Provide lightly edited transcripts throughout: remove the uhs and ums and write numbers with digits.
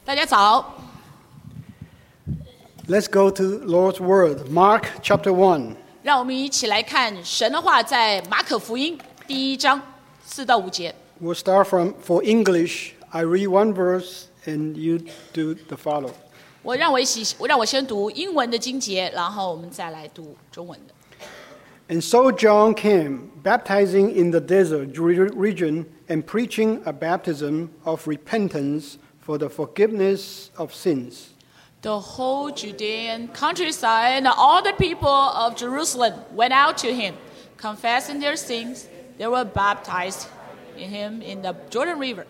大家早。 Let's go to Lord's Word, Mark chapter 1. 让我们一起来看神的话，在马可福音第1章4到5节。 We'll start for English. I read one verse and you do the follow. 让我先读英文的经节，然后我们再来读中文的。 And so John came, baptizing in the desert region and preaching a baptism of repentance for the forgiveness of sins. The whole Judean countryside and all the people of Jerusalem went out to him, confessing their sins. They were baptized in him in the Jordan River.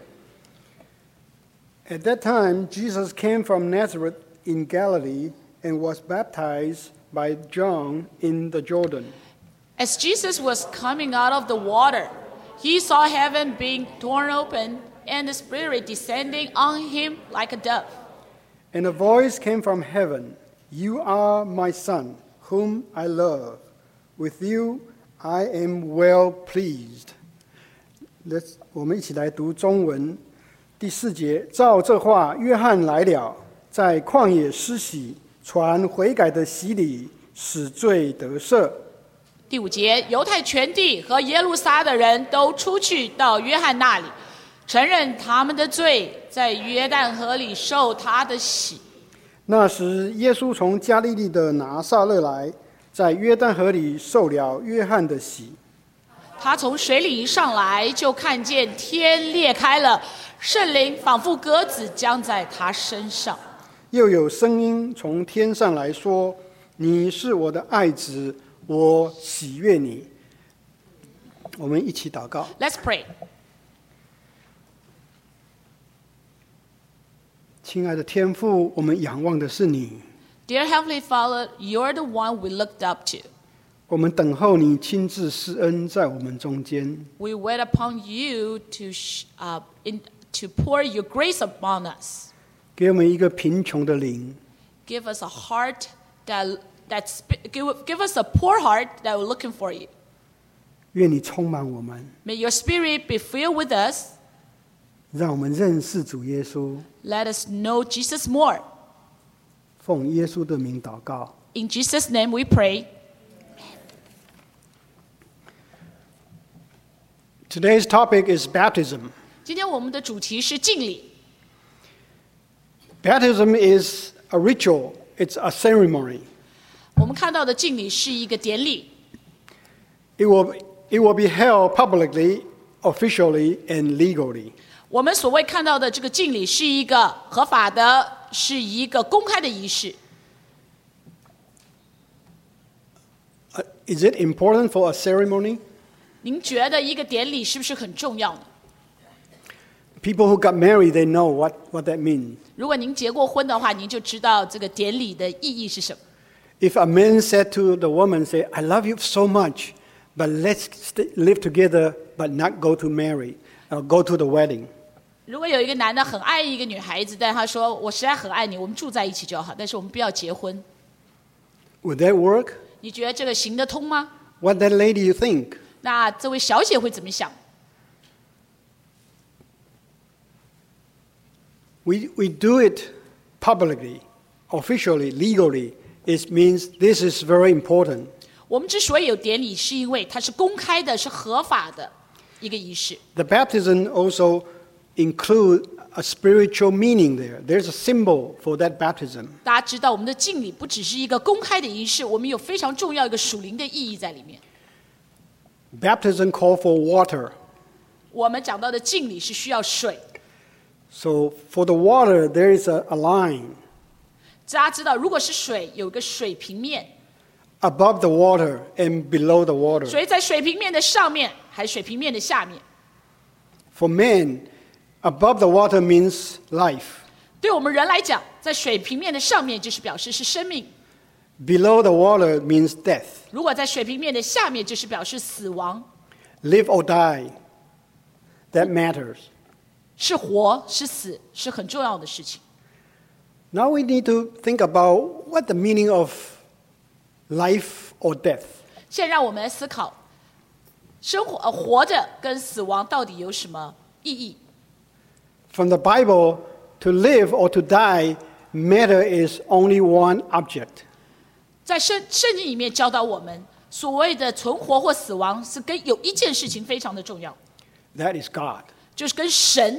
At that time, Jesus came from Nazareth in Galilee and was baptized by John in the Jordan. As Jesus was coming out of the water, he saw heaven being torn open and the Spirit descending on him like a dove. And a voice came from heaven, "You are my Son, whom I love. With you I am well pleased." 我们一起来读中文第4节。照这话，约翰来了，在旷野施洗，传悔改的洗礼，使罪得赦。 第5节，犹太全地和耶路撒的人都出去到约翰那里，承认他们的罪，在约旦河里受他的洗。 那时，耶稣从加利利的拿撒勒来，在约旦河里受了约翰的洗。 他从水里一上来，就看见天裂开了，圣灵仿佛鸽子降在他身上。 又有声音从天上来说：“你是我的爱子，我喜悦你。”我们一起祷告。 Let's pray. 亲爱的天父，我们仰望的是你， Dear Heavenly Father, you're the one we looked up to. 我们等候你亲自施恩在我们中间。 We wait upon you to pour your grace upon us. 给我们一个贫穷的灵， Give us a heart give us a poor heart that we're looking for you. 愿你充满我们， May your Spirit be filled with us. 让我们认识主耶稣。 Let us know Jesus more. 奉耶稣的名祷告。 In Jesus' name we pray. Today's topic is baptism. 今天我们的主题是敬礼。 Baptism is a ritual. It's a ceremony. 我们看到的敬礼是一个典礼， It will be held publicly, officially, and legally. 我们所谓看到的这个敬礼是一个合法的，是一个公开的仪式。 Is it important for a ceremony? 您觉得一个典礼是不是很重要呢？ People who got married, they know what that means. 如果您结过婚的话，您就知道这个典礼的意义是什么。 If a man said to the woman, say, "I love you so much, but let's live together, but not go to marry, or go to the wedding." 如果有一个男的很爱一个女孩子，但他说我实在很爱你，我们住在一起就好，但是我们不要结婚， Would that work? 你觉得这个行得通吗？ What that lady you think? 那这位小姐会怎么想？ We do it publicly, officially, legally. It means this is very important. 我们之所以有典礼，是因为它是公开的，是合法的一个仪式。 The baptism also include a spiritual meaning there. There's a symbol for that baptism. 大家知道，我们的敬礼不只是一个公开的仪式，我们有非常重要一个属灵的意义在里面。 Baptism call for water. 我们讲到的敬礼是需要水。 So for the water, there is a line 大家知道，如果是水，有一个水平面， above the water and below the water. 水在水平面的上面，还是水平面的下面？ For man, above the water means life. 对我们人来讲，在水平面的上面就是表示是生命； Below the water means death. 如果在水平面的下面，就是表示死亡。 Live or die, that matters. 是活是死是很重要的事情。 Now we need to think about what the meaning of life or death. 现在让我们来思考，活着跟死亡到底有什么意义？ From the Bible, to live or to die, matter is only one object. 在圣经里面教导我们，所谓的存活或死亡是跟有一件事情非常的重要， That is God. 就是跟神。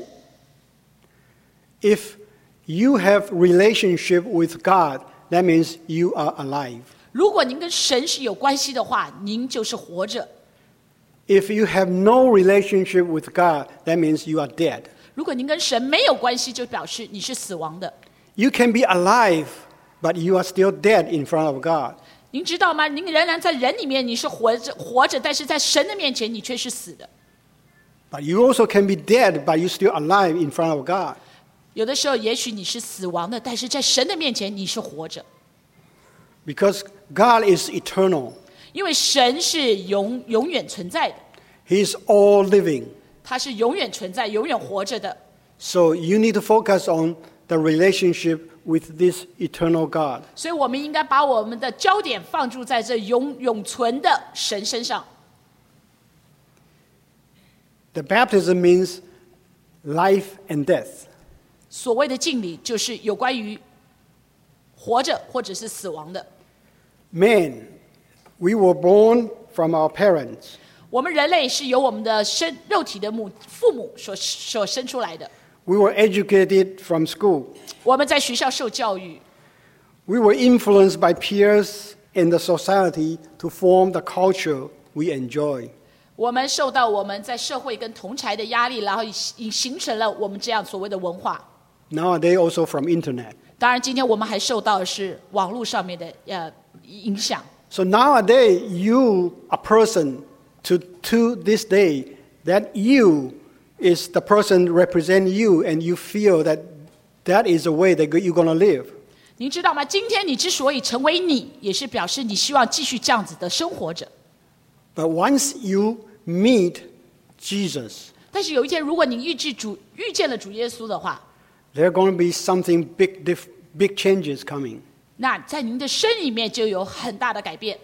If you have relationship with God, that means you are alive. 如果您跟神是有关系的话，您就是活着； If you have no relationship with God, that means you are dead. 如果您跟神没有关系，就表示你是死亡的。 You can be alive, but you are still dead in front of God. 您知道吗？您仍然在人里面，你是活着，但是在神的面前，你却是死的。 But you also can be dead, but you're still alive in front of God. 有的时候，也许你是死亡的，但是在神的面前，你是活着。 Because God is eternal. 因为神是永远存在的， He is all living. 他是永远存在、永远活着的。 So you need to focus on the relationship with this eternal God. 所以我们应该把我们的焦点放注在这永存的神身上。 The baptism means life and death. 所谓的敬礼，就是有关于活着或者是死亡的。 Man, we were born from our parents. 我们人类是由我们的肉体的父母所生出来的。 We were educated from school. 我们在学校受教育， We were influenced by peers in the society to form the culture we enjoy. 我们受到我们在社会跟同侪的压力，然后形成了我们这样所谓的文化。 Nowadays also from internet. 当然，今天我们还受到的是网络上面的影响。 So nowadays you, a person, to this day, that you is the person represent you and you feel that that is the way that you're going to live. 您知道吗？今天你之所以成为你，也是表示你希望继续这样子的生活着。 But once you meet Jesus, 但是有一天，如果你遇见了主耶稣的话， there are going to be something big changes coming. 那在您的生里面就有很大的改变。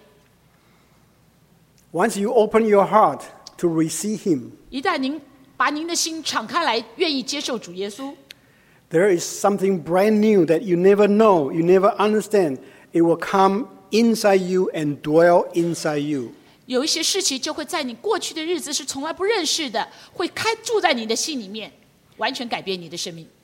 Once you open your heart to receive Him, 一旦您把您的心敞开来，愿意接受主耶稣， there is something brand new that you never know, you never understand. It will come inside you and dwell inside you. 有一些事情就会在你过去的日子是从来不认识的，会住在你的心里面，完全改变你的生命。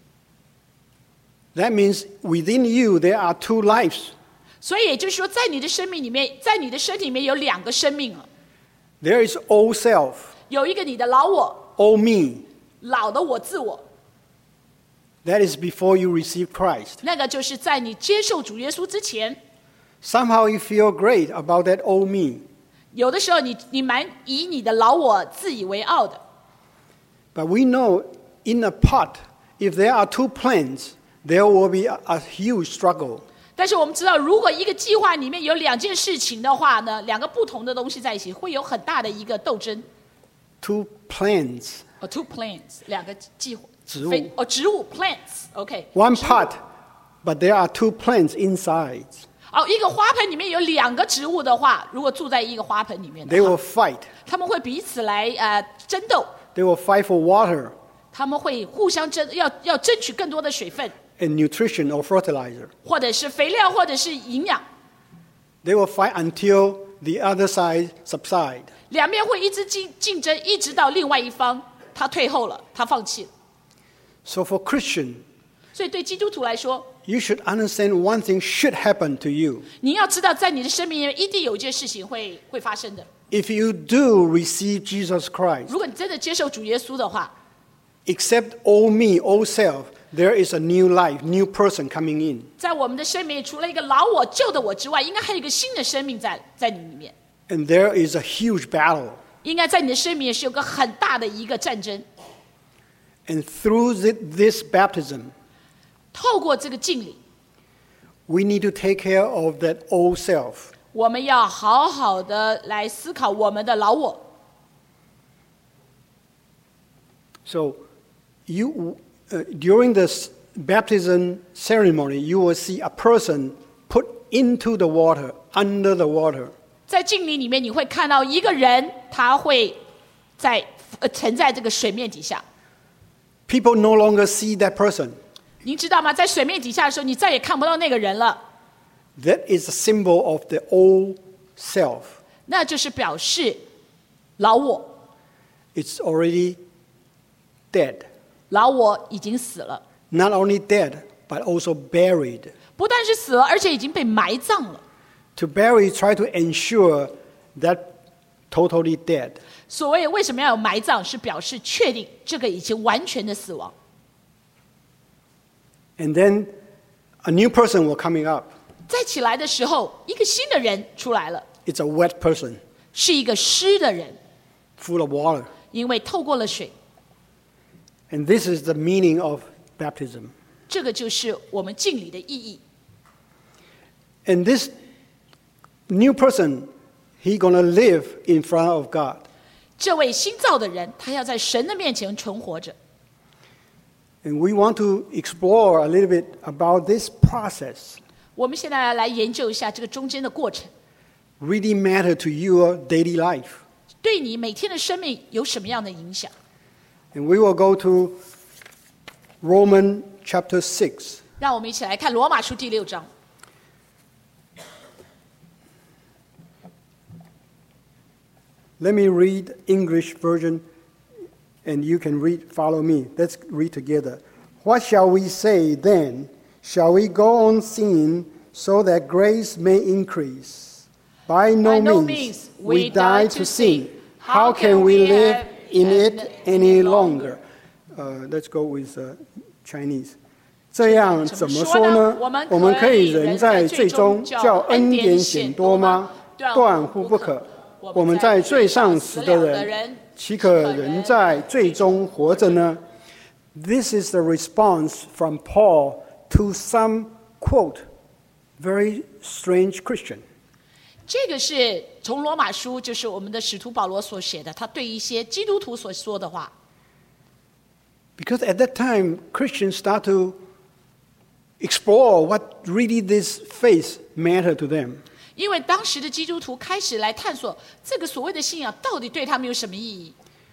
That means within you there are two lives. 所以也就是说，在你的生命里面，在你的身体里面有两个生命了。 There is old self, 有一个你的老我， old me. 老的我自我， That is before you receive Christ. 那个就是在你接受主耶稣之前， Somehow you feel great about that old me. 有的时候你蛮以你的老我自以为傲的。 But we know in a pot, if there are two plants, there will be a huge struggle. 但是我们知道，如果一个计划里面有两件事情的话呢，两个不同的东西在一起，会有很大的一个斗争。 Two plants. Two plants， 两个计划。 植物。 植物 plants，OK。 One pot, but there are two plants inside. 一个花盆里面有两个植物的话，如果住在一个花盆里面的 They 话， will fight. 他们会彼此来争斗， They will fight for water 他们会互相要争取更多的水分， and nutrition or fertilizer. 或者是肥料，或者是营养。 They will fight until the other side subside. 两边会一直竞争，一直到另外一方他退后了，他放弃了。 So for Christian, 所以对基督徒来说， you should understand one thing should happen to you. 你要知道，在你的生命里面一定有一件事情会发生的。 If you do receive Jesus Christ, 如果你真的接受主耶稣的话， except old me, old self, there is a new life, new person coming in. 在我们的生命里，除了一个老我、旧的我之外，应该还有一个新的生命在你里面。 And there is a huge battle. 应该在你的生命也是有个很大的一个战争。 And through this baptism, 透过这个敬礼， we need to take care of that old self. 我们要好好的来思考我们的老我。 So, during this baptism ceremony, you will see a person put into the water, under the water. 在敬礼里面，你会看到一个人，他会沉在这个水面底下。 People no longer see that person. 您知道吗？在水面底下的时候，你再也看不到那个人了。 That is a symbol of the old self. 那就是表示老我， It's already dead. 老我已经死了。 Not only dead, but also buried. 不但是死了，而且已经被埋葬了。 To bury, try to ensure that totally dead. 所谓为什么要有埋葬，是表示确定这个已经完全的死亡。 And then a new person will coming up. 再起来的时候，一个新的人出来了， It's a wet person, 是一个湿的人， full of water. 因为透过了水。 And this is the meaning of baptism. 这个就是我们敬礼的意义。 And this new person, he gonna live in front of God. 这位新造的人，他要在神的面前存活着。 And we want to explore a little bit about this process. 我们现在来研究一下这个中间的过程， Really matter to your daily life. 对你每天的生命有什么样的影响？ And we will go to Romans chapter 6. 让我们一起来看罗马书第6章。 Let me read English version, and you can follow me. Let's read together. What shall we say then? Shall we go on sinning so that grace may increase? By no means. We die to sin. How can we live in it any longer? Let's go with Chinese. 这样怎么说呢？我们可以人在罪中叫恩典显多吗？断乎不可。我们在罪上死的人，岂可人在罪中活着呢？ This is the response from Paul to some, quote, very strange Christian. 这个是从罗马书，就是我们的使徒保罗所写的，他对一些基督徒所说的话。 Because at that time, Christians start to explore what really this faith mattered to them. 因为当时的基督徒开始来探索这个所谓的信仰到底对他们有什么意义。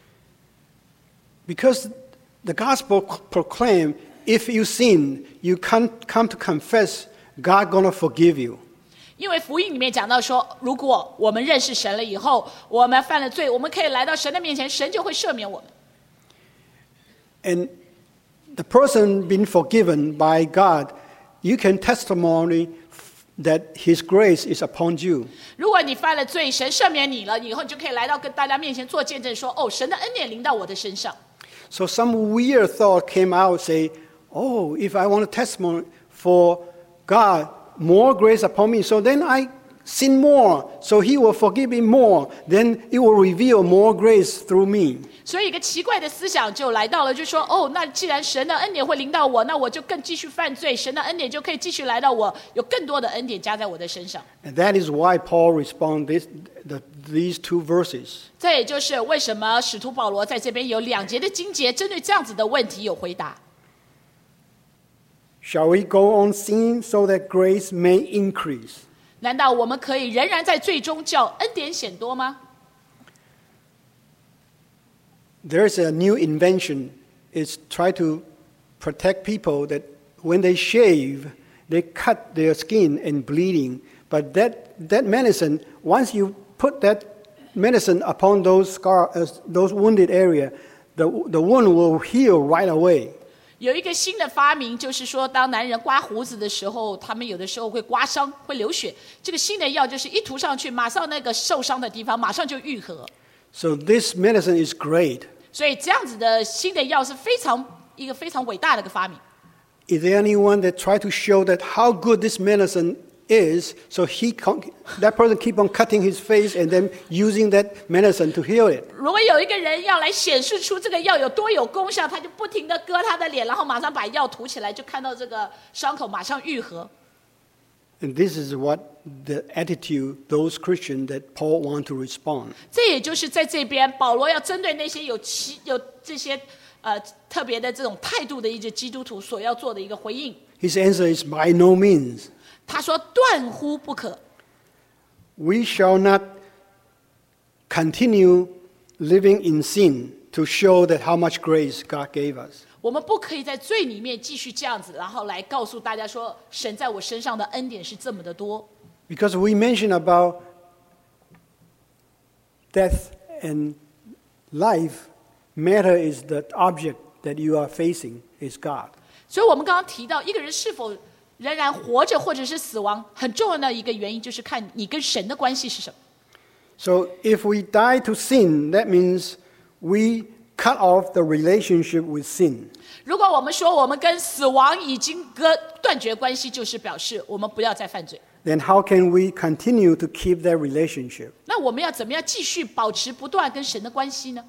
Because the gospel proclaimed, if you sin, you come to confess, God gonna forgive you. 因为福音里面讲到说，如果我们认识神了以后，我们犯了罪，我们可以来到神的面前，神就会赦免我们。 And the person being forgiven by God, you can testimony that His grace is upon you. 如果你犯了罪，神赦免你了，以后你就可以来到跟大家面前做见证说，哦，神的恩典临到我的身上。 So some weird thought came out, say, oh, if I want a testimony for God, more grace upon me, so then I sin more, so He will forgive me more, then it will reveal more grace through me. 所以一个奇怪的思想就来到了，就说，哦，那既然神的恩典会临到我，那我就更继续犯罪，神的恩典就可以继续来到我，有更多的恩典加在我的身上。 And that is why Paul responds these two verses. 这也就是为什么使徒保罗在这边有2节的经节，针对这样子的问题有回答。 Shall we go on sinning so that grace may increase? 难道我们可以仍然在最终叫恩典显多吗？ There's a new invention. It's try to protect people that when they shave, they cut their skin and bleeding. But that medicine, once you put that medicine upon those those wounded area, the wound will heal right away. 有一个新的发明，就是说，当男人刮胡子的时候，他们有的时候会刮伤，会流血。这个新的药就是一涂上去，马上那个受伤的地方马上就愈合。 So this medicine is great. 所以这样子的新的药是一个非常伟大的一个发明。 Is there anyone that try to show that how good this medicine is, so that person keep on cutting his face and then using that medicine to heal it? 如果有一个人要来显示出这个药有多有功效，他就不停地割他的脸，然后马上把药涂起来，就看到这个伤口马上愈合。 And this is what the attitude those Christians that Paul want to respond. 这也就是在这边保罗要针对那些有这些特别的这种态度的一些基督徒所要做的一个回应。 His answer is by no means. 他说断乎不可。 We shall not continue living in sin to show that how much grace God gave us. 我们不可以在罪里面继续这样子，然后来告诉大家说，神在我身上的恩典是这么的多。 Because we mentioned about death and life, matter is the object that you are facing is God. 所以我们刚刚提到，一个人是否仍然活着或者是死亡，很重要的一个原因就是看你跟神的关系是什么。 So if we die to sin, that means we cut off the relationship with sin. 如果我们说我们跟死亡已经断绝关系，就是表示我们不要再犯罪。 Then how can we continue to keep that relationship? 那我们要怎么样继续保持不断跟神的关系呢？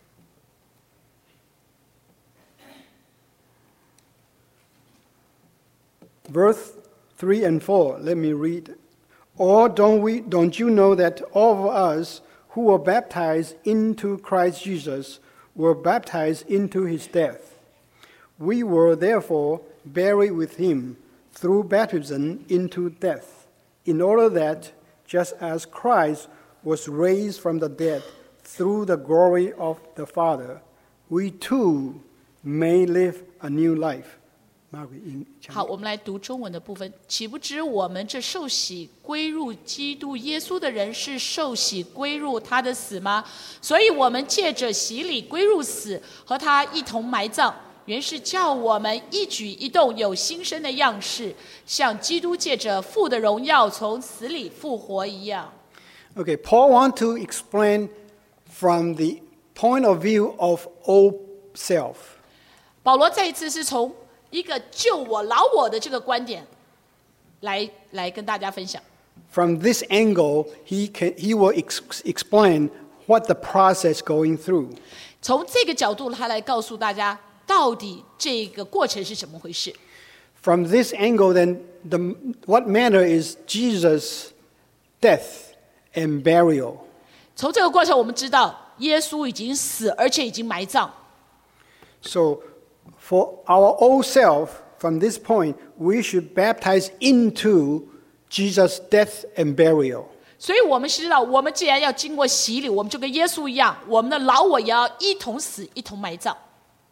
Verse 3 and 4, let me read. Or don't you know that all of us who were baptized into Christ Jesus were baptized into his death? We were therefore buried with him through baptism into death, in order that, just as Christ was raised from the dead through the glory of the Father, we too may live a new life. 好，我们来读中文的部分。岂不知我们这受洗归入基督耶稣的人，是受洗归入他的死吗？所以我们借着洗礼归入死，和他一同埋葬，原是叫我们一举一动有新生的样式，像基督借着父的荣耀从死里复活一样。 Okay, Paul wants to explain from the point of view of old self. 保罗再一次是从一个救我老我的这个观点来跟大家分享。 From this angle, he will explain what the process going through. 从这个角度，他来告诉大家到底这个过程是怎么回事。 From this angle, then what matter is Jesus' death and burial. 从这个过程，我们知道耶稣已经死，而且已经埋葬。 So, for our old self, from this point, we should baptize into Jesus' death and burial. 所以我们知道，我们既然要经过洗礼，我们就跟耶稣一样，我们的老我也要一同死，一同埋葬。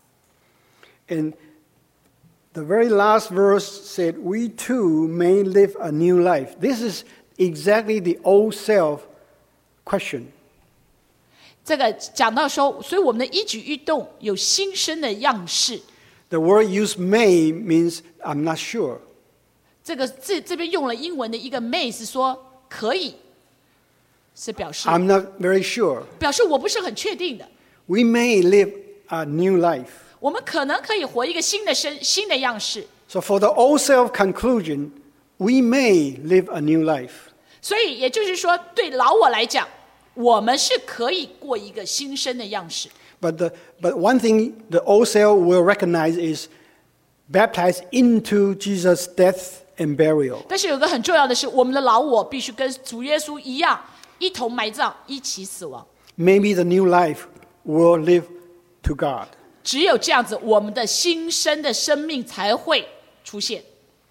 And the very last verse said, we too may live a new life. This is exactly the old self question. 这个讲到说，所以我们的一举一动有新生的样式。 The word used may means I'm not sure. 这个字这边用了英文的一个 may 是说可以，是表示 I'm not very sure. 表示我不是很确定的。 We may live a new life. 我们可能可以活一个新的样式。 So for the old self conclusion, we may live a new life. 所以也就是说，对老我来讲，我们是可以过一个新生的样式。 But one thing the old self will recognize is baptized into Jesus' death and burial. 但是有个很重要的是，我们的老我必须跟主耶稣一样，一同埋葬，一起死亡。 Maybe the new life will live to God. 只有这样子，我们的新生的生命才会出现。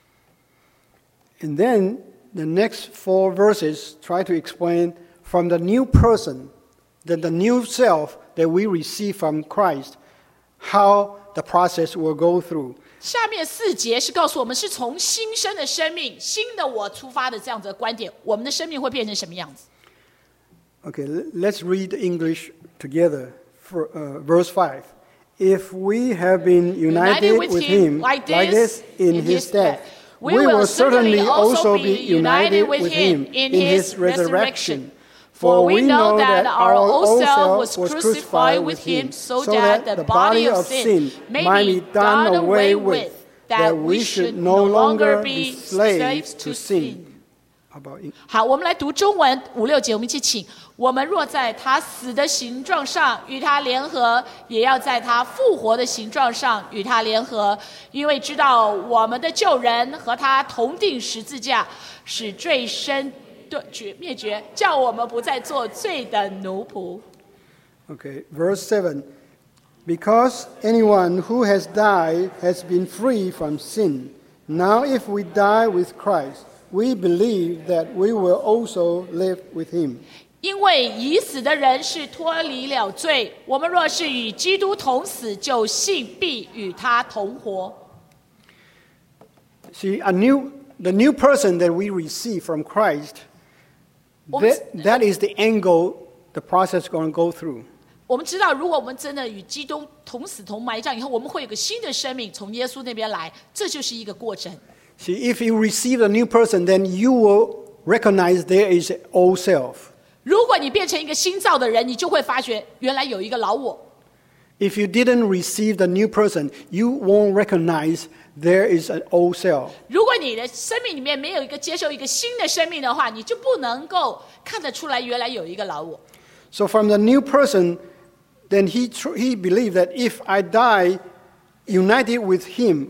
And then the next 4 verses try to explain from the new person, that the new self that we receive from Christ, how the process will go through. 下面4节是告诉我们，是从新生的生命、新的我出发的这样子的观点，我们的生命会变成什么样子？ Okay, let's read English together. For, verse 5. If we have been united with him like this in his death, we will certainly also be united with him in his resurrection. For we know that our old self was crucified with him so that the body of sin may be done away with, that we should no longer be slaves to sin. 好，我们来读中文5、6节，我们一起请。我们若在他死的形状上与他联合，也要在他复活的形状上与他联合，因为知道我们的旧人和他同定十字架，使罪身灭绝，叫我们不再做罪的奴仆。 Okay, verse 7. Because anyone who has died has been free from sin. Now if we die with Christ, we believe that we will also live with him. 因为已死的人是脱离了罪，我们若是与基督同死，就信必与他同活。 See, the new person that we receive from Christ, that is the angle the process is going to go through. 我们知道，如果我们真的与基督同死同埋葬以后，我们会有个新的生命从耶稣那边来，这就是一个过程。 See, if you receive a new person, then you will recognize there is an old self. 如果你变成一个新造的人，你就会发觉原来有一个老我。 If you didn't receive the new person, you won't recognize there is an old self. 如果你的生命里面没有一个接受一个新的生命的话，你就不能够看得出来原来有一个老我。 So from the new person, then he believed that if I die united with him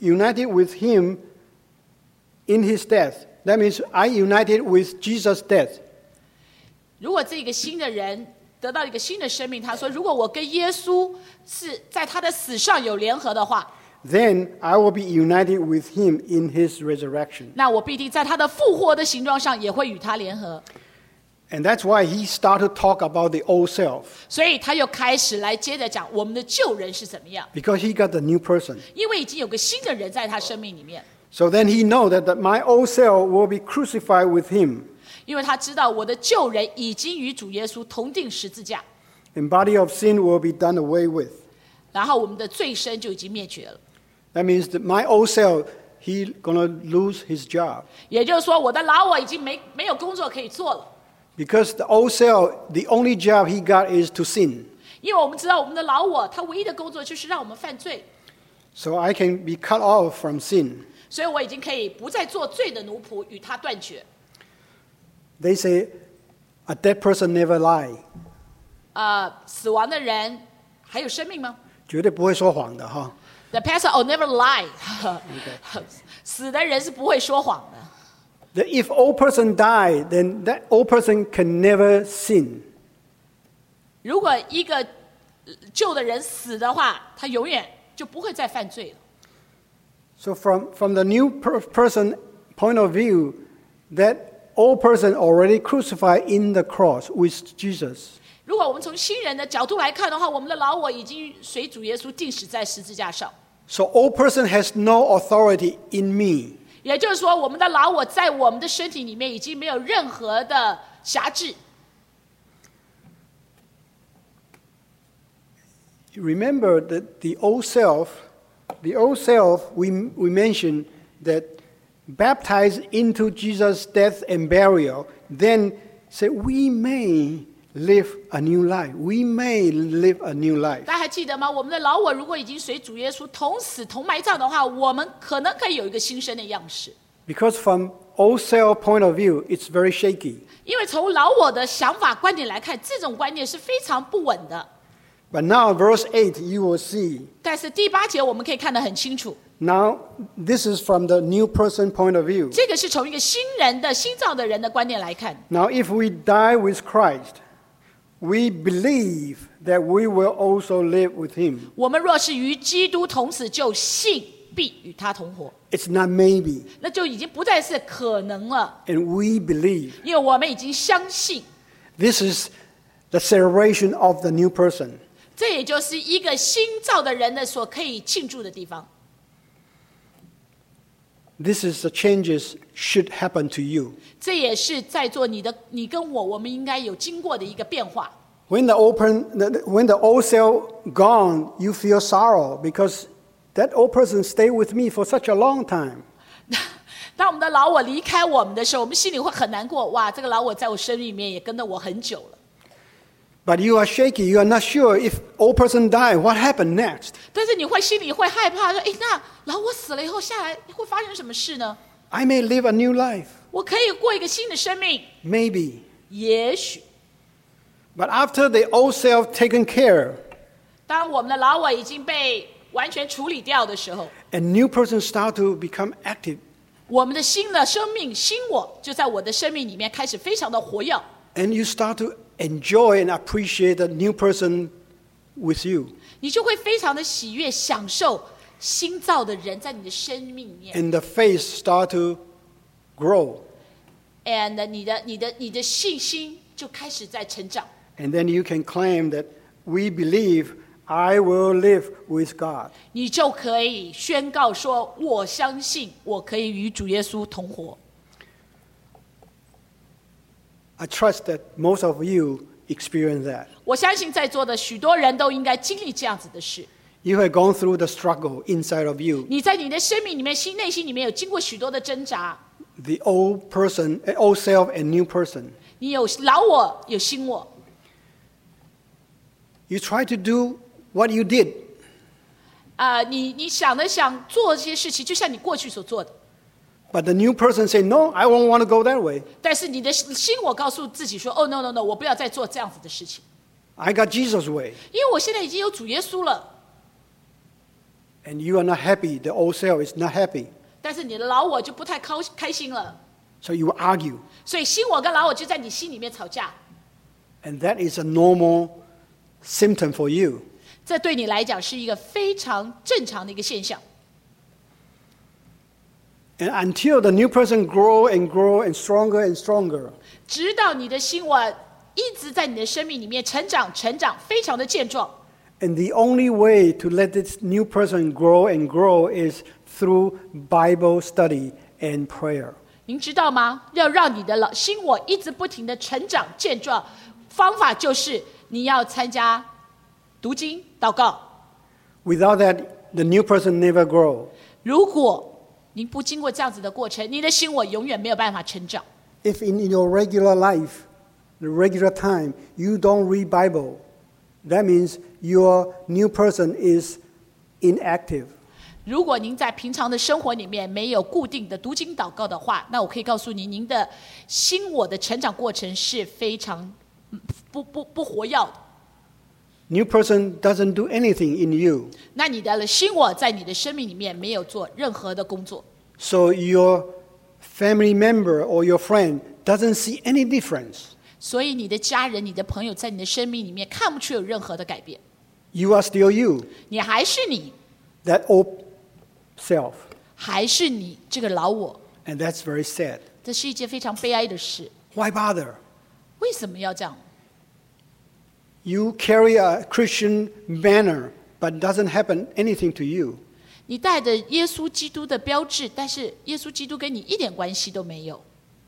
in his death, that means I united with Jesus' death. 如果这个新的人得到一个新的生命，他说：“如果我跟耶稣是在他的死上有联合的话， Then I will be united with him in his resurrection. 那我必定在他的复活的形状上也会与他联合。” And that's why he started to talk about the old self, 所以他又开始来接着讲我们的旧人是怎么样， because he got the new person. 因为已经有个新的人在他生命里面， So then he knows that my old self will be crucified with him, 因为他知道我的旧人已经与主耶稣同定十字架， and body of sin will be done away with. 然后我们的罪身就已经灭绝了。 That means that my old self, he's gonna lose his job. 也就是说，我的老我已经没有工作可以做了， Because the old self, the only job he got is to sin. 因为我们知道我们的老我，他唯一的工作就是让我们犯罪， So I can be cut off from sin. 所以我已经可以不再做罪的奴仆，与他断绝。 They say a dead person never lie. 死亡的人还有生命吗？ 绝对不会说谎的哈。 The pastor will never lie 。死的人是不会说谎的。 That if old person die, then that old person can never sin. 如果一个旧的人死的话，他永远就不会再犯罪了。 So from the new person point of view, that old person already crucified in the cross with Jesus. 如果我们从新人的角度来看的话，我们的老我已经随主耶稣钉死在十字架上。 So old person has no authority in me. 也就是说，我们的老我在我们的身体里面已经没有任何的辖制。 Remember that the old self, we mentioned that baptized into Jesus' death and burial, then say we may live a new life. We may live a new life. 大家还记得吗？我们的老我如果已经随主耶稣同死同埋葬的话，我们可能可以有一个新生的样式。 Because from old self point of view, it's very shaky. 因为从老我的想法观点来看，这种观念是非常不稳的。 But now, verse 8, you will see. 但是第8节我们可以看得很清楚， Now, this is from the new person point of view. 这个是从一个新人的新造的人的观点来看。 Now, if we die with Christ, we believe that we will also live with him. 我们若是与基督同死，就信必与他同活。 It's not maybe. 那就已经不再是可能了， And we believe. 因为我们已经相信。 This is the celebration of the new person. 这也就是一个新造的人的所可以庆祝的地方。 This is the changes should happen to you. 这也是在座你跟我们应该有经过的一个变化。 When the old self gone, you feel sorrow because that old person stayed with me for such a long time. 当我们的老我离开我们的时候，我们心里会很难过。哇，这个老我在我生命里面也跟着我很久了。 But you are shaky. You are not sure if old person died, what happened next? 但是你会心里会害怕，说：“哎，那老我死了以后下来会发生什么事呢？ I may live a new life. 我可以过一个新的生命， Maybe. 也许。 But after the old self taken care, 当我们的老我已经被完全处理掉的时候， a new person start to become active. 我们的新的生命新我就在我的生命里面开始非常的活跃。 And you start to enjoy and appreciate the new person with you. 你就会非常的喜悦，享受新造的人在你的生命里面。 And the faith start to grow. And 你的信心就开始在成长。 And then you can claim that we believe I will live with God. 你就可以宣告说，我相信我可以与主耶稣同活。 I trust that most of you experience that. 我相信在座的许多人都应该经历这样子的事。 You have gone through the struggle inside of you. 你在你的生命里面、内心里面有经过许多的挣扎。 The old person, old self and new person. 你有老我，有新我。 You try to do what you did. 你想做这些事情，就像你过去所做的。 But the new person say, no, I won't want to go that way. 但是你的新我告诉自己说，哦 no， 我不要再做这样子的事情。 I got Jesus' way. 因为我现在已经有主耶稣了。 And you are not happy. The old self is not happy. 但是你的老我就不太开心了。 So you argue. 所以新我跟老我就在你心里面吵架。 And that is a normal symptom for you. 这对你来讲是一个非常正常的一个现象。 And until the new person grow and grow and stronger, 直到你的新我一直在你的生命里面成长，非常的健壮。 and the only way to let this new person grow and grow is through Bible study and prayer. 您知道吗？要让你的新我一直不停的成长健壮，方法就是你要参加读经祷告。 Without that, the new person never grow. 如果您不经过这样子的过程，你的新我永远没有办法成长。 If in your regular life, the regular time, you don't read Bible, that means your new person is inactive. 如果您在平常的生活里面没有固定的读经祷告的话，那我可以告诉您，您的新我的成长过程是非常不活跃的。 New person doesn't do anything in you. 那你的新我在你的生命里面没有做任何的工作， So your family member or your friend doesn't see any difference. 所以你的家人、你的朋友在你的生命里面看不出有任何的改变。 You are still you, 你还是你， that old self. 还是你这个老我， And that's very sad. 这是一件非常悲哀的事。 Why bother? 为什么要这样？ You carry a Christian banner, but doesn't happen anything to you. 你带着耶稣基督的标志，但是耶稣基督跟你一点关系都没有。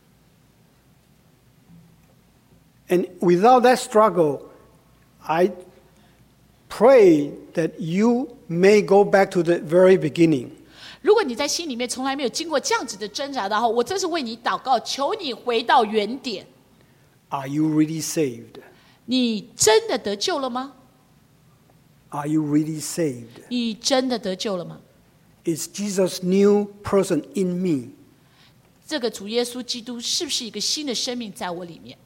And without that struggle, I pray that you may go back to the very beginning. 如果你在心里面从来没有经过这样子的挣扎的话，我真是为你祷告，求你回到原点。 Are you really saved? 你真的得救了吗？ Are you really saved? 你真的得救了吗？ Is Jesus new person in me? 这个主耶稣基督是不是一个新的生命在我里面？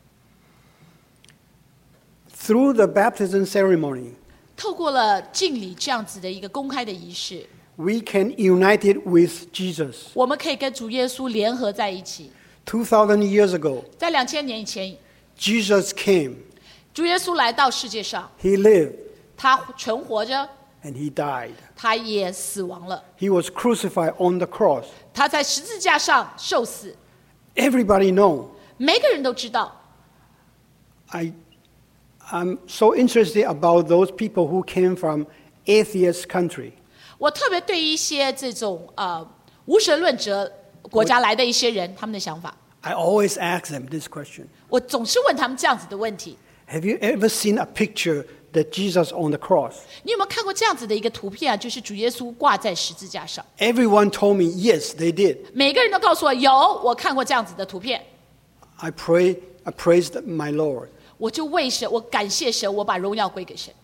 Through the baptism ceremony, 透过了敬礼这样子的一个公开的仪式， we can unite it with Jesus. 我们可以跟主耶稣联合在一起。 2,000 years ago, 在2000年以前， Jesus came, 主耶稣来到世界上， he lived, 他存活着， and he died. 他也死亡了， He was crucified on the cross. 他在十字架上受死， Everybody know. 每个人都知道。 I'm so interested about those people who came from atheist country. 我特别对一些这种无神论者国家来的一些人，他们的想法， I always ask them this question. 我总是问他们这样子的问题。 Have you ever seen a picture that Jesus on the cross? 你有没有看过这样子的一个图片啊？就是主耶稣挂在十字架上。 Everyone told me, yes, they did. 每个人都告诉我有，我看过这样子的图片。 I praised my Lord. 我就为神，我感谢神，我把荣耀归给神。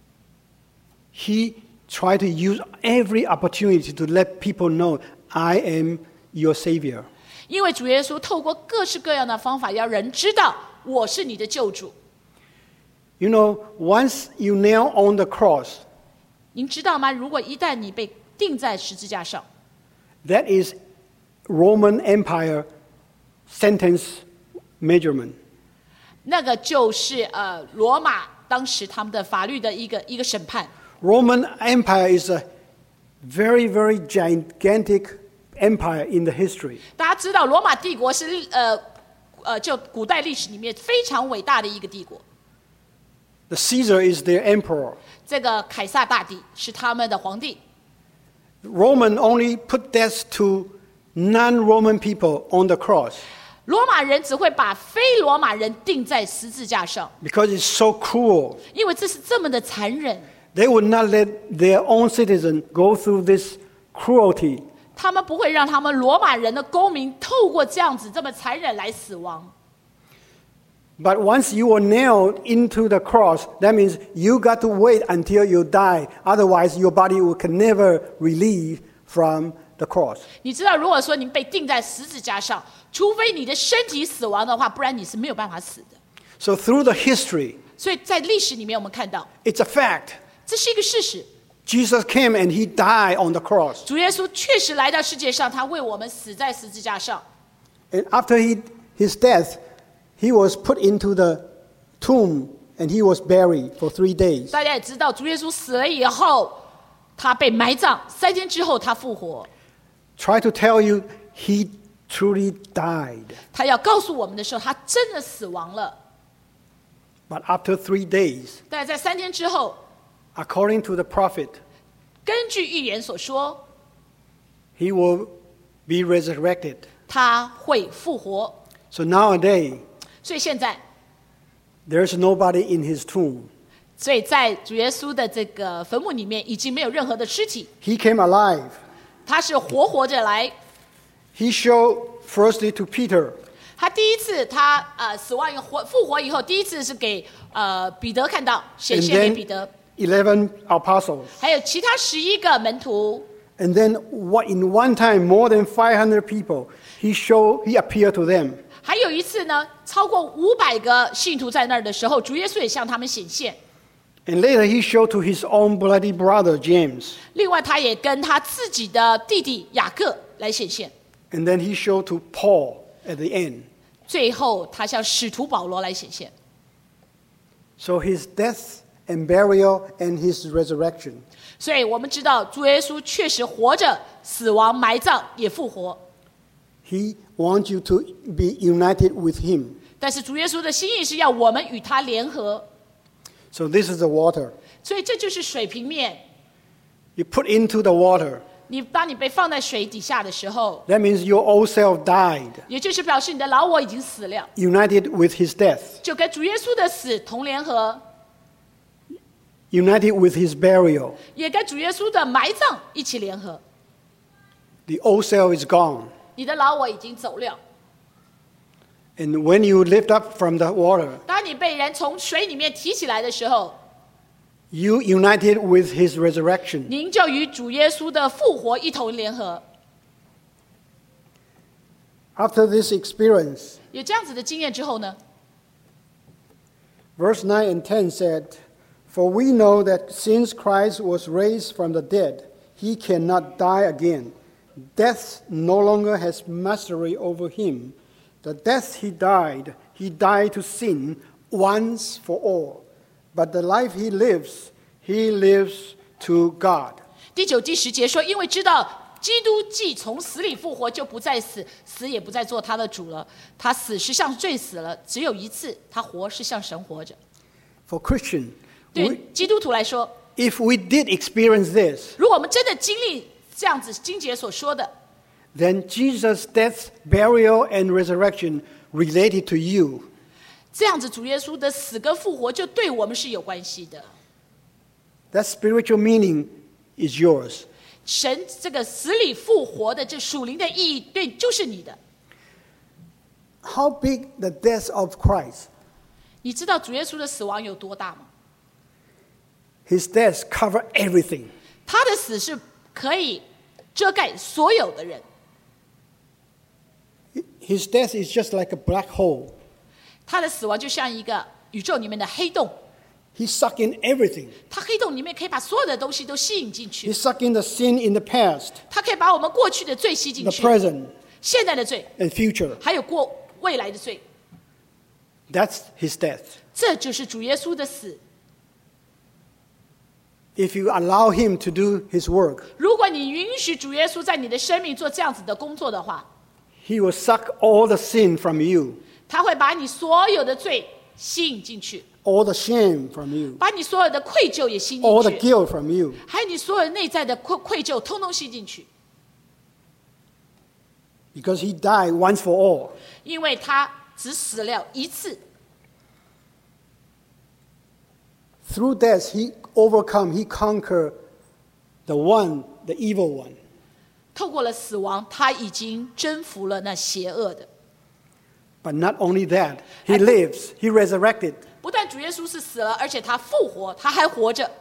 He tried to use every opportunity to let people know, I am your Savior. 因为主耶稣透过各式各样的方法，要人知道我是你的救主。 You know, once you nail on the cross, 您知道吗？如果一旦你被钉在十字架上， that is Roman Empire sentence measurement. 那个就是罗马当时他们的法律的一个审判。 Roman Empire is a very, very gigantic empire in the history. 大家知道罗马帝国是就古代历史里面非常伟大的一个帝国。 The Caesar is their emperor. 这个凯撒大帝是他们的皇帝。 Roman only put death to non-Roman people on the cross 罗马人只会把非罗马人钉在十字架上， because it's so cruel. 因为这是这么的残忍。 They would not let their own citizens go through this cruelty. 他们不会让他们罗马人的公民透过这样子这么残忍来死亡。 But once you were nailed into the cross, that means you got to wait until you die. Otherwise, your body can never relieve from the cross. 你知道，如果说您被钉在十字架上，除非你的身体死亡的话，不然你是没有办法死的。 So through the history, 所以在历史里面，我们看到 it's a fact. 这是一个事实。 Jesus came and he died on the cross. 主耶稣确实来到世界上，他为我们死在十字架上。 And after his death, he was put into the tomb and he was buried for 3 days. 大家也知道，主耶稣死了以后，他被埋葬，3天之后他复活。 Try to tell you he truly died. 他要告诉我们的时候，他真的死亡了。 But after 3 days, 但在3天之后， according to the prophet, 根据预言所说， he will be resurrected. 他会复活。 So nowadays, 所以现在， there's nobody in his tomb. 所以在主耶稣的这个坟墓里面，已经没有任何的尸体， He came alive. 他是活着来。 He showed firstly to Peter, 他第一次死亡以后复活以后，第一次是给彼得看到，显 and 现给 then 彼得， 11 apostles. 还有其他11个门徒。 And then in one time, more than 500 people, he appeared to them. 还有一次呢，超过500个信徒在那儿的时候，主耶稣也向他们显现。 And later he showed to his own bloody brother, James. 另外，他也跟他自己的弟弟雅各来显现。 And then he showed to Paul at the end. 最后，他向使徒保罗来显现。 So his death and burial and his resurrection. 所以我们知道，主耶稣确实活着、死亡、埋葬，也复活。 He wants you to be united with him. 但是主耶稣的心意是要我们与他联合， So this is the water. 所以这就是水平面。 You put into the water. 当你被放在水底下的时候， That means your old self died, 也就是表示你的老我已经死了， united with his death, 就跟主耶稣的死同联合， united with his burial. 也跟主耶稣的埋葬一起联合。 The old self is gone. 你的老我已经走了。 And when you lift up from the water, 当你被人从水里面提起来的时候， you united with his resurrection. 您就与主耶稣的复活一同联合。 After this experience, 有这样子的经验之后呢， verse 9 and 10 said, For we know that since Christ was raised from the dead, he cannot die again. Death no longer has mastery over him. The death he died to sin once for all. But the life he lives to God. 第9、第10节说，因为知道基督既从死里复活，就不再死，死也不再做他的主了。他死是向罪死了，只有一次；他活是向神活着。 For Christian, 对基督徒来说， if we did experience this, 如果我们真的经历这样子经节所说的， then Jesus' death, burial, and resurrection related to you. 这样子主耶稣的死跟复活就对我们是有关系的。 That spiritual meaning is yours. 神这个死里复活的这属灵的意义，对，就是你的。 How big the death of Christ? 你知道主耶稣的死亡有多大吗？ His death covered everything. 他的死是可以遮盖所有的人， His death is just like a black hole. 他的死亡就像一个宇宙里面的黑洞， He sucked in everything. 他黑洞里面可以把所有的东西都吸引进 He 去， sucked in the sin in the past, 他可以把我们过去的罪吸进 the 去， present, 现在的罪， and future. 还有过未来的罪。 That's his death. 这就是主耶稣的死。 If you allow him to do his work, 如果你允许主耶稣在你的生命做这样子的工作的话， He will suck all the sin from you, 他会把你所有的罪吸引进去， all the shame from you, 把你所有的愧疚也吸 all 进 the 去， guilt from you. 还有你所有内在的愧疚，通通吸进去， Because he died once for all. 因为他只死了一次。 Through death, he conquered the evil one. 透过了死亡，他已经征服了那邪恶的。 But not only that, he lives, he resurrected. 不但主耶稣是死了，而且他复活，他还活着，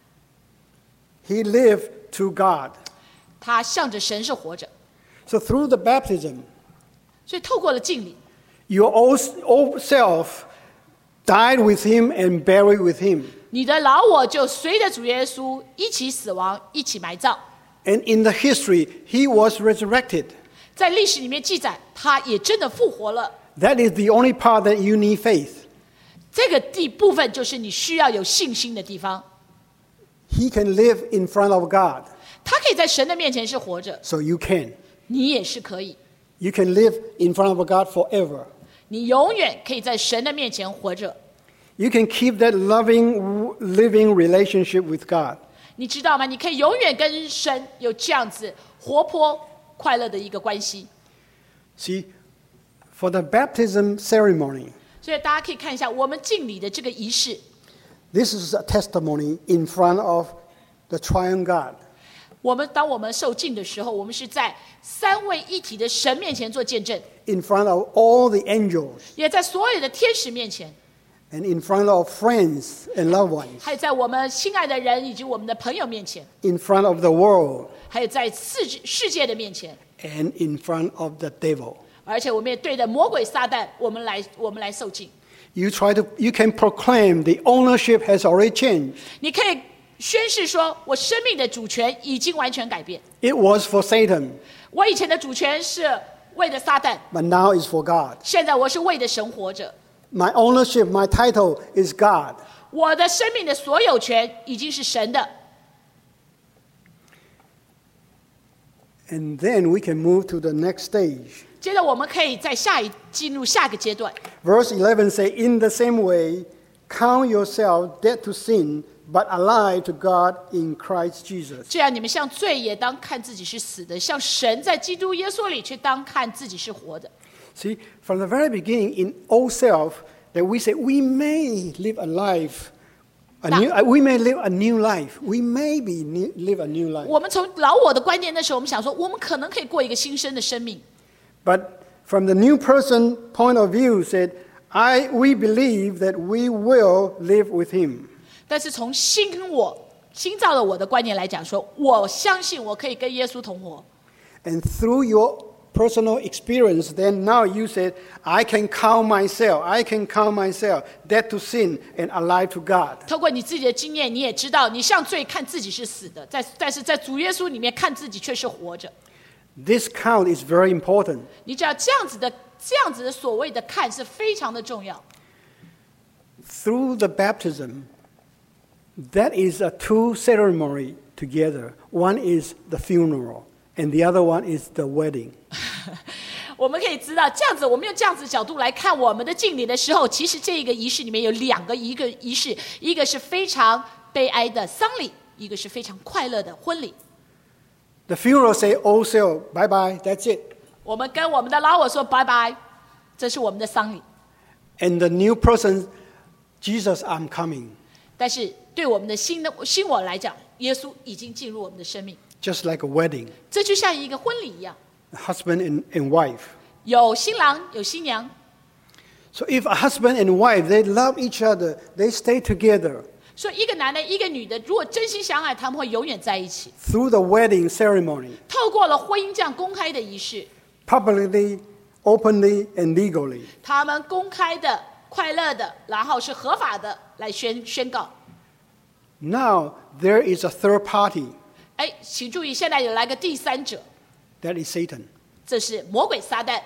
He lived to God. 他向着神是活着。 So through the baptism, 所以透过了敬礼， your old self died with him and buried with him. 你的老我就随着主耶稣一起死亡，一起埋葬。 And in the history, he was resurrected. 在历史里面记载，他也真的复活了。 That is the only part that you need faith. 这个部分就是你需要有信心的地方。 He can live in front of God, 他可以在神的面前是活着， so you can. 你也是可以， You can live in front of God forever. 你永远可以在神的面前活着。 You can keep that loving, living relationship with God. 你知道吗？你可以永远跟神有这样子活泼快乐的一个关系。 See, for the baptism ceremony, 所以大家可以看一下我们敬礼的这个仪式。 this is a testimony in front of the triune God. 当我们受敬的时候，我们是在三位一体的神面前做见证， In front of all the angels, 也在所有的天使面前， and in front of friends and loved ones, 还有在我们亲爱的人以及我们的朋友面前， in front of the world, 还有在世界的面前， and in front of the devil. 而且我们也对着魔鬼撒旦，我们来受敬。 You can proclaim the ownership has already changed. 你可以宣誓说，我生命的主权已经完全改变。 It was for Satan, 我以前的主权是为了撒旦， but now it's for God. 现在我是为了神活着。 My ownership, my title is God. 我的生命的所有权已经是神的。 And then we can move to the next stage. 接着我们可以进入下个阶段。 Verse 11 says, In the same way, count yourself dead to sin, but alive to God in Christ Jesus. 这样，你们像罪也当看自己是死的，像神在基督耶稣里却当看自己是活的。 See, from the very beginning, in old self, that we say we may live a life, we may live a new life. We may live a new life. 我们从老我的观念那时候，我们想说，我们可能可以过一个新生的生命。 But from the new person point of view, said, we believe that we will live with him. 但是从新造的我的观念来讲说，我相信我可以跟耶稣同活。 And through your personal experience, then now you said, I can count myself dead to sin and alive to God. 透过你自己的经验，你也知道，你向罪看自己是死的，但是在主耶稣里面看自己却是活着。 This count is very important. 你知道这样子的所谓的看是非常的重要。 Through the baptism, that is a two ceremony together. One is the funeral, and the other one is the wedding. 我们可以知道，这样子我们用这样子的角度来看我们的敬礼的时候，其实这个仪式里面有一个仪式，一个是非常悲哀的丧礼，一个是非常快乐的婚礼。 The funeral say, "Oh, self, bye bye, that's it." 我们跟我们的老我说拜拜，这是我们的丧礼。 And the new person, Jesus, I'm coming. 但是对我们的新我来讲，耶稣已经进入我们的生命， Just like a wedding, 这就像一个婚礼一样， husband and wife. 有新郎有新娘。 So if a husband and wife, they love each other, they stay together 所以一个男的，一个女的，如果真心相爱，他们会永远在一起。 through the wedding ceremony, 透过了婚姻这样公开的仪式， publicly, openly, and legally. 他们公开的、快乐的，然后是合法的来宣告。 Now there is a third party, 哎，请注意，现在有来个第三者， that is Satan. 这是魔鬼撒旦。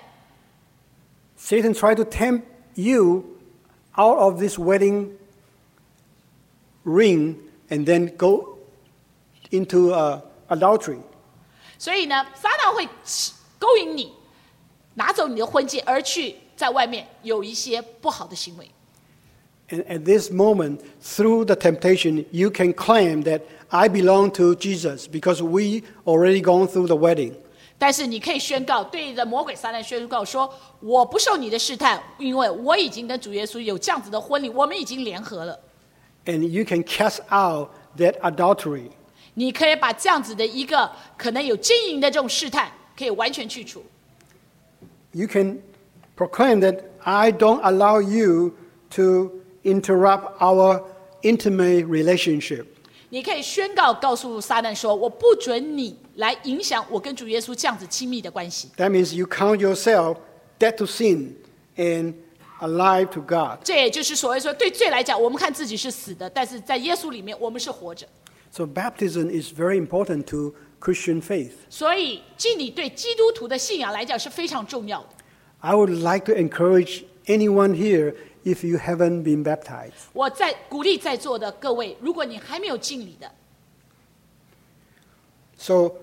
Satan tried to tempt you out of this wedding ring and then go into adultery. 所以呢，撒旦会勾引你， 拿走你的婚戒，而去在外面有一些不好的行为。 And at this moment, through the temptation, you can claim that I belong to Jesus because we already gone through the wedding. 但是你可以宣告，对着魔鬼撒旦宣告说，我不受你的试探，因为我已经跟主耶稣有这样子的婚礼，我们已经联合了。 And you can cast out that adultery. 你可以把这样子的一个可能有经营的这种试探，可以完全去除。 You can proclaim that I don't allow you to interrupt our intimate relationship. 你可以宣告告诉撒旦说，我不准你来影响我跟主耶稣这样子亲密的关系。 That means you count yourself dead to sin and alive to God. 这也就是所谓说，对罪来讲，我们看自己是死的，但是在耶稣里面，我们是活着。 So baptism is very important to Christian faith. 所以敬礼对基督徒的信仰来讲是非常重要的。 I would like to encourage anyone here if you haven't been baptized. 我在鼓励在座的各位，如果你还没有敬礼的， So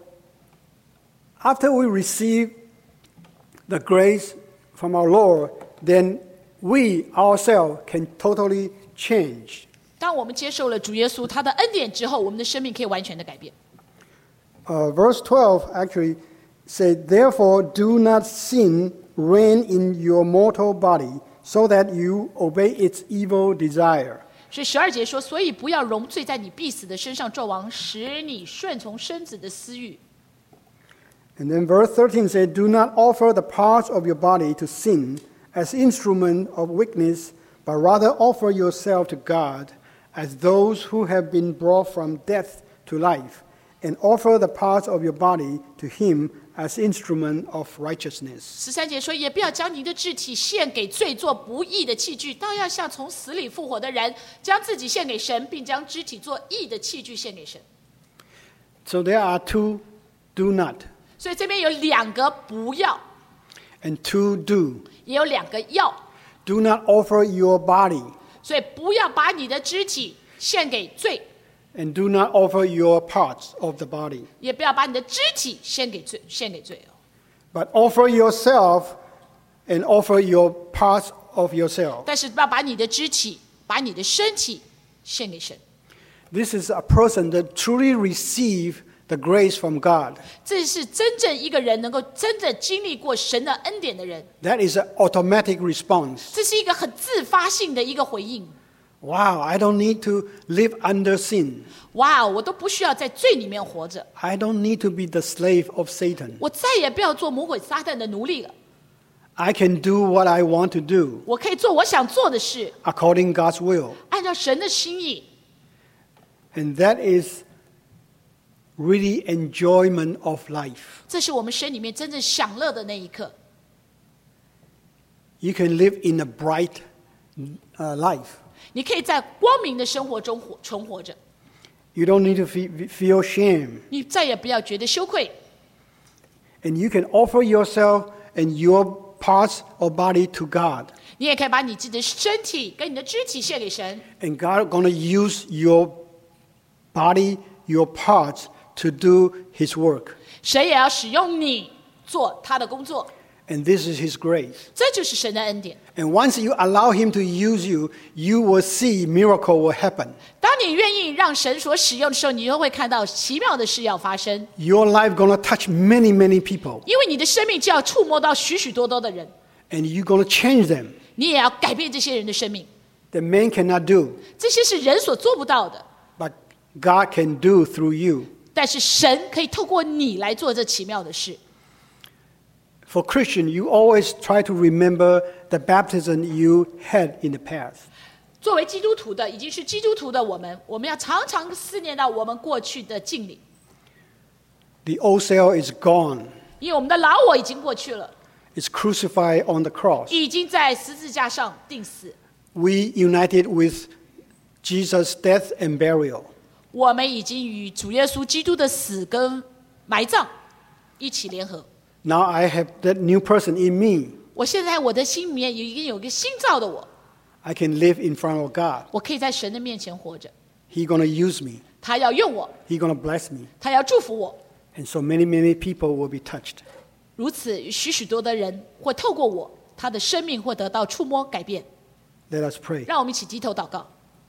after we receive the grace from our Lord, then we ourselves can totally change. 当我们接受了主耶稣他的恩典之后，我们的生命可以完全的改变。 Verse 12 actually said, Therefore do not sin reign in your mortal body, so that you obey its evil desire. 所以12节说，所以不要容罪在你必死的身上纣王，使你顺从身子的私欲。 And then verse 13 said, Do not offer the parts of your body to sin as instrument of weakness, but rather offer yourself to God as those who have been brought from death to life, and offer the parts of your body to him as instrument of righteousness. 13节说，也不要将你的肢体献给罪做不义的器具，倒要像从死里复活的人，将自己献给神，并将肢体做义的器具献给神。 So there are two do not 所以这边有2个不要， and two do. 也有2个要。 Do not offer your body 所以不要把你的肢体献给罪， and do not offer your parts of the body, 也不要把你的肢体献给罪，献给罪。 but offer yourself and offer your parts of yourself. 但是要把你的肢体、把你的身体献给神。 This is a person that truly receive the grace from God. 这是真正一个人能够真正经历过神的恩典的人， That is an automatic response. 这是一个很自发性的一个回应。 Wow, I don't need to live under sin. 哇，我都不需要在罪里面活着， I don't need to be the slave of Satan. 我再也不要做魔鬼撒旦的奴隶了， I can do what I want to do 我可以做我想做的事， according God's will. 按照神的心意。 And that is really enjoyment of life. 这是我们生里面真正享乐的那一刻。 You can live in a bright life. 你可以在光明的生活中存活着， You don't need to feel shame. 你再也不要觉得羞愧。 And you can offer yourself and your parts of body to God. 你也可以把你自己的身体跟你的肢体献给神， And God is going to use your body, your parts to do His work. 神也要使用你做他的工作， And this is His grace. 这就是神的恩典。 And once you allow Him to use you, you will see miracle will happen. 当你愿意让神所使用的时候，你就会看到奇妙的事要发生， Your life going to touch many, many people. 因为你的生命就要触摸到许许多多的人， And you're going to change them 你也要改变这些人的生命。 that man cannot do. 这些是人所做不到的， But God can do through you. 但是神可以透过你来做这奇妙的事。 For Christian, you always try to remember the baptism you had in the past. 作为基督徒的，已经是基督徒的我们要常常思念到我们过去的敬礼， The old self is gone. 因为我们的老我已经过去了， It's crucified on the cross. 已经在十字架上钉死。 We united with Jesus' death and burial. 我们已经与主耶稣基督的死跟埋葬一起联合。 Now I have that new person in me. 我现在我的心里面已经有一个新造的我， I can live in front of God. 我可以在神的面前活着。 He's going to use me. 他要用我， He's going to bless me. 他要祝福我。 And so many, many people will be touched. 如此许许多的人会透过我，他的生命会得到触摸改变。 Let us pray. 让我们一起低头祷告。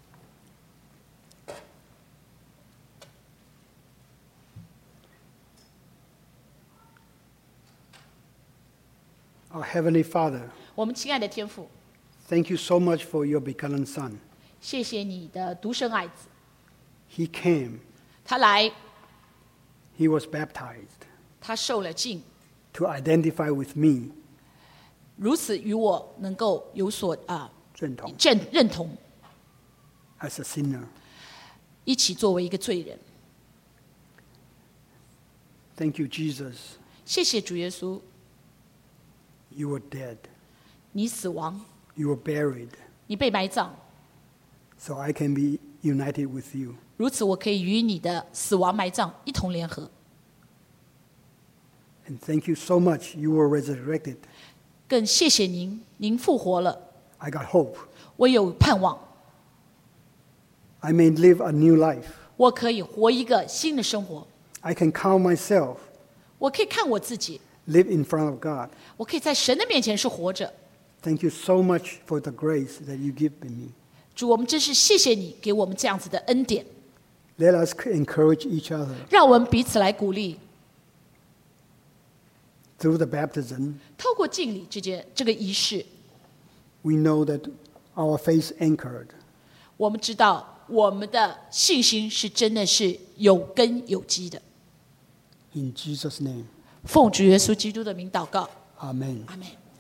Our Heavenly Father, 我们亲爱的天父， thank you so much for your begotten Son. 谢谢你的独生爱子， He came, 他来， He was baptized 他受了浸， to identify with me, 如此与我能够有所认同认同， as a sinner. 一起作为一个罪人。 Thank you, Jesus. 谢谢主耶稣， You were dead. 你死亡， You were buried, 你被埋葬， so I can be united with you. 如此我可以与你的死亡埋葬一同联合。 And thank you so much. You were resurrected. 更谢谢您，您复活了， I got hope. 我有盼望， I may live a new life. 我可以活一个新的生活， I can count myself, 我可以看我自己， live in front of God. 我可以在神的面前是活着。 Thank you so much for the grace that you give me. 主，我们真是谢谢你给我们这样子的恩典， Let us encourage each other 让我们彼此来鼓励。 through the baptism. 透过敬礼这个仪式， We know that our faith anchored. 我们知道我们的信心是真的是有根有基的。 In Jesus' name, 奉主耶稣基督的名祷告， Amen. 阿门。